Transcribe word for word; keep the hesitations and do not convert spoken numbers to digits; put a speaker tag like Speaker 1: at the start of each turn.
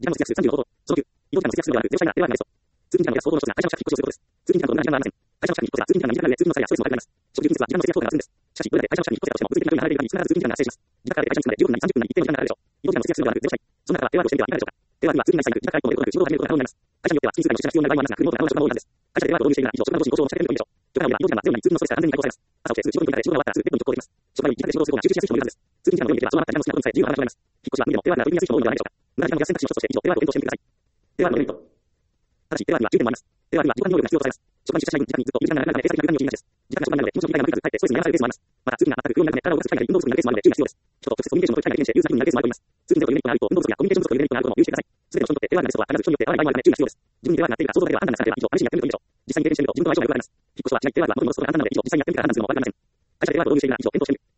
Speaker 1: 時間の節約数さんじゅうの方法。そのきゅう、移動時間の節約するのではなく、ゼロ社員がではないですと。通勤時間の目安、総合の一つが会社の近くに引っ越しをすることです。通勤時間と同じ時間がありません。会社の近くに引っ越せば通勤時間が短くなる上、通勤の際やストレスも高くなります。食事休日は時間の節約をがあります。食事休日は時間の節約をがあるんです。しかし、これらで会社の近くに引っ越せたとしても、物理的な距離が離れている限り、必ず通勤時間が発生します。自宅から会社に着くまでじゅうごふんなりさんじゅっぷんなり一定の時間がかかるでしょう。移動時間の節約するのではなく、ゼロ社員。その中から手分けをしてみてはいかがでしょうか。テレワークは通勤が最悪、自宅から一歩も出ることなく仕事を始めることが可能になります。会社によっては月数回の出社が必要になる場合もありますが、リモートな可能な職場も多いはずです。会社でテレワークを導入しているが、以上、職場の上司に交渉を社会的に認めるでしょう。職場には移動時間がゼロになり、通勤のストレスから完全に解放されます。朝起きてすぐ仕事に向かって仕事が終わったらすぐベッドに直行できます。職場に自宅で仕事をする方が集中しやすい人もいるはずです。通勤時間の量によっては、その余った時間の好きなことにさえ自由な話があります。引っ越しは無理でもテレワークが取り入れやすい人も多いのではないでしょうか。無駄な時間の選択肢の一つとして、以上、テレワークを検討してみてください。テレワークのメリット。ただし、テレワークには注意点もあります。テレワークには時間能力が必要とされます。職場に出社しない分、自宅にずっといる時間が長くなるため、閉鎖的な時間に陥りがちです。自宅が職場なので、気持ちの切り替えが難しく、かえってストレスに悩まされるケースもあります。また、通勤が全く不要になるため、体を動かす機会が運動不足になるケースもあるので注意が必要です。人と直接コミュニケーションを取る機会が減少して、有罪になるケースもあるといいます。通勤でというメリットがあると、運動不足やコミュニケーション不足というデメリットがあることも留意してください。すべての人にとってテレワークがベストは必ず人によって合わない場合もあるので注意が必要です。自分にテレワークが合っているか想像だけでは判断がつかなければ、以上、試しにやってみるといいでしょう。実際に経験してみると、自分との相性が良くなります。引っ越しはしない、テレワークは元に戻すことが簡単なので、以上、実際にやってみたら判断するのもわかるかもしれません。会社でテレワークを導入しているが、以上、検討してみる。